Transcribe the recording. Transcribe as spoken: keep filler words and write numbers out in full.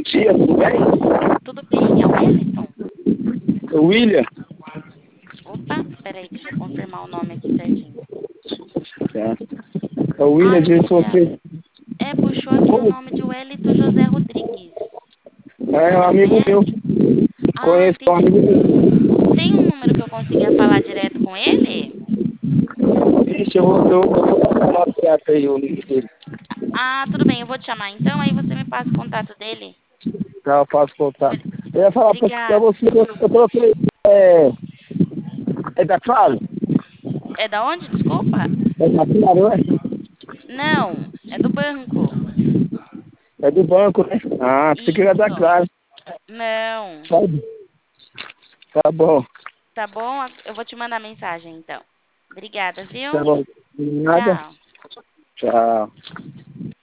dia, tudo bem? Tudo bem, é o Wellington? O William? Opa, peraí, deixa eu confirmar o nome aqui certinho. Certo. É o William Ai, de obrigada. você. É, puxou aqui o nome de Wellington José Rodrigues. É um Você amigo meu. conhece? Ah, Conheço um entendi. amigo meu. Tem um número que eu consiga falar direto com ele? Ixi, eu vou, eu vou falar certo aí, o link dele. Ah, tudo bem, eu vou te chamar então, aí você me passa o contato dele. Tá, eu faço contato. Bri- Eu ia falar pra, pra Obrigada. você, eu, eu coloquei, é, é da Claro? É da onde, desculpa? É da Claro, é? Não, é do banco. É do banco, né? Ah, você que era da Isso. Claro. Não. Sabe? Tá bom, Tá bom? Eu vou te mandar mensagem então. Obrigada, tá viu? bom. Nada. Tchau. Tchau.